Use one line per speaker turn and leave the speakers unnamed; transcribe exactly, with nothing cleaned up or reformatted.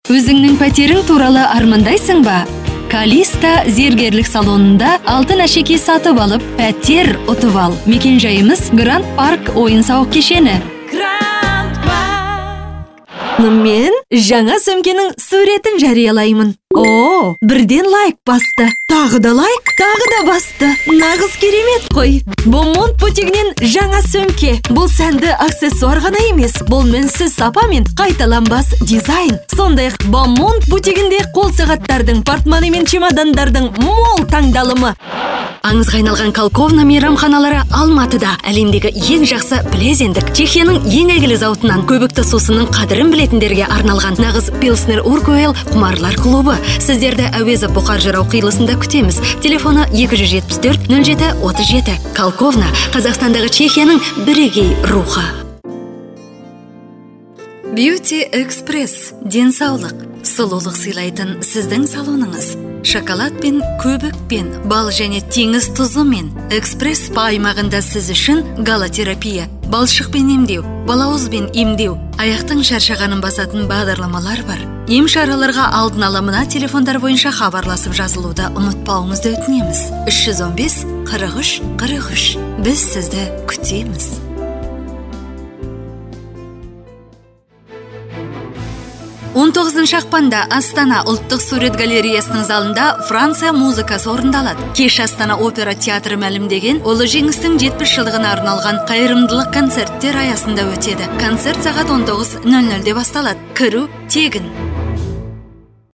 Өзіңнің пәтерің туралы армандайсың ба? Калиста зергерлік салонында алтын әшеке сатып алып, пәтер ұтып ал. Мекен жайымыз Гранд Парк ойын-сауық кешені. Мен жаңа сөмкенің суретін жариялаймын. О, бірден лайк басты. Тағы да лайк, тағы да басты. Нағыз керемет қой. Бомонт бутигінен жаңа сөмке. Бұл сәнді аксессуар ғана емес. Бұл мінсіз сапа мен қайталанбас дизайн. Сондай-ақ Бомонт бутигінде қол сағаттардың, портмоне мен чемодандардың мол таңдалымы. Аңызға айналған Калковна мейрамханалары Алматыда. Әлемдегі ең жақсы білезендік. Чехияның ең әйгілі зауытынан көбікті сусынның қадірін білетіндерге арналған нағыз Пилснер Уркойл құмарлар клубы. Сіздерді Әуезов Бұқар жырау қиылысында күтеміз. Телефоны екі жүз жетпіс төрт нөл жеті отыз жеті. Калковна Қазақстандағы Чехияның бірегей рухы. Beauty Express денсаулық, сұлулық сыйлайтын сіздің салоныңыз. Шоколадпен, көбікпен, бал және теңіз тұзымен. Экспресс спа аймағында сіз үшін галотерапия, балшықпен емдеу, балауызбен емдеу, аяқтың шаршағанын басатын бағдарламалар бар. Ем шараларға алдын ала мына телефондар бойынша хабарласып жазылуды ұмытпауыңызды өтінеміз. үш жүз он бес қырық үш қырық үш. Біз сізді күтеміз. он тоғызыншы ақпанда Астана ұлттық сурет галереясының залында Франция музыкасы орындалады. Кеш Астана опера театры мәлімдеген Ұлы жеңістің жетпіс жылдығына арналған қайырымдылық концерттер аясында өтеді. Концерт сағат он тоғыз нөл нөлде басталады. Кіру тегін.